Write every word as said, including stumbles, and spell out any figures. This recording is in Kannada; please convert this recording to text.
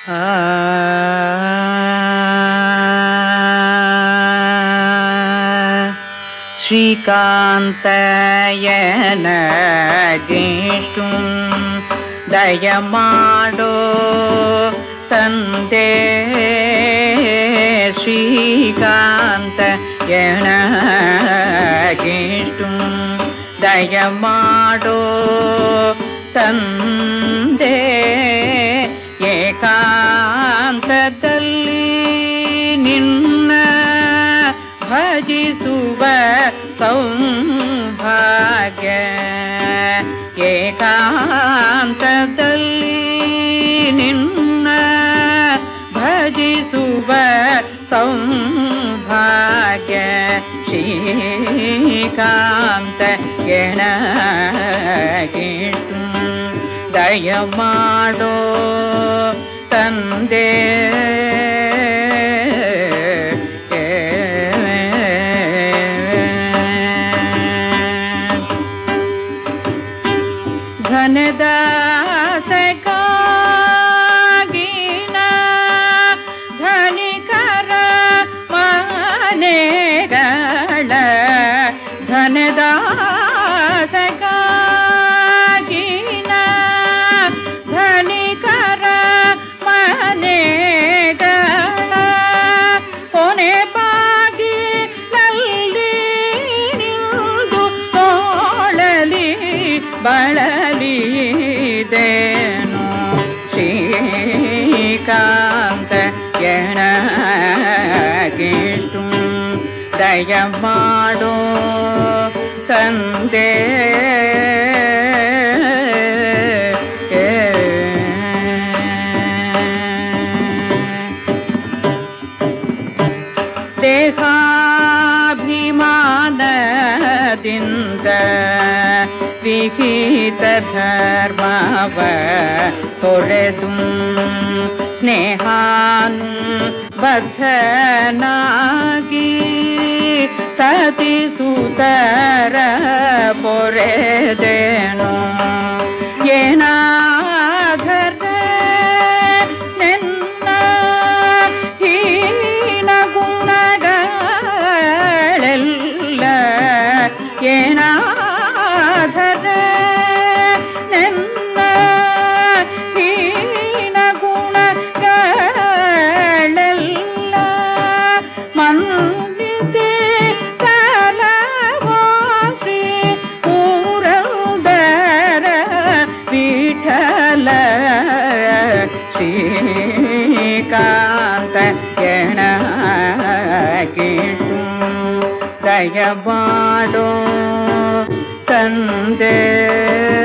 ಶ್ರೀಕಾಂತಯನಗಿಷ್ಟು ದಯಮಾಡೋ ತಂದೆ ಶ್ರೀಕಾಂತಯನಗಿಷ್ಟು ದಯಮಾಡೋ ತಂದೆ ಏಕಾಂತದಲ್ಲಿ ನಿನ್ನ ಭಜಿಸುವ ಸೌಭಾಗ್ಯ ಏಕಾಂತದಲ್ಲಿ ನಿನ್ನ ಭಜಿಸುವ ಸೌಭಾಗ್ಯ ಶ್ರೀಕಾಂತ ಎಣಗಿಟ್ಟು ದಯಮಾಡೋ ತಂದೆ ಘನದಾಸಕ್ಕಾಗಿನ ಧನಿಕರ ಮನೆಗಳ ಘನದಾಸಕ್ಕಾಗಿನ ಧನಿಕರ ಮನೆಗಳ ಕೊನೆ ಬಾಗಿಲಲ್ಲಿ ನಿಂದು ತೋಳಲಿ ಬಳಲಿದೇನು ಶ್ರೀಕಾಂತ ಎಣಗಿಟ್ಟು ದಯಮಾಡೋ ತಂದೆ ದೇಹಾಭಿಮಾನದಿಂದ ವಿಹಿತ ಧರ್ಮವ ತೊರೆದು ಸ್ನೇಹಾನು ಬದ್ಧನಾಗಿ ಸತಿ ಸುತರ ಪೊರೆದೇನು ಏನಾಧರ ನೆನ್ನ ಹೀನ ಗುಣಗಳೆಲ್ಲ ಏನಾಧರ ನೆನ್ನ ಹೀನ ಗುಣಗಳೆಲ್ಲ ಮನ್ನಿದೆ ಕಾಲವಾಸಿ ಪೂರೌದರ ವಿಠಲ ಶ್ರೀಕಾಂತ ಎಣಗಿಟ್ಟು ದಯಮಾಡೋ ತಂದೆ